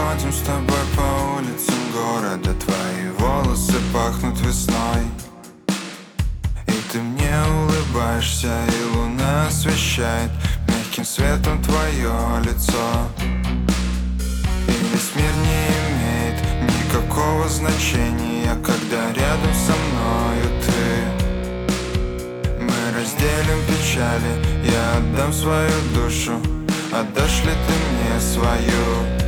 ходим с тобой по улицам города, твои волосы пахнут весной, и ты мне улыбаешься, и луна освещает мягким светом твое лицо. И весь мир не имеет никакого значения, когда рядом со мною ты. Мы разделим печали, я отдам свою душу, отдашь ли ты мне свою?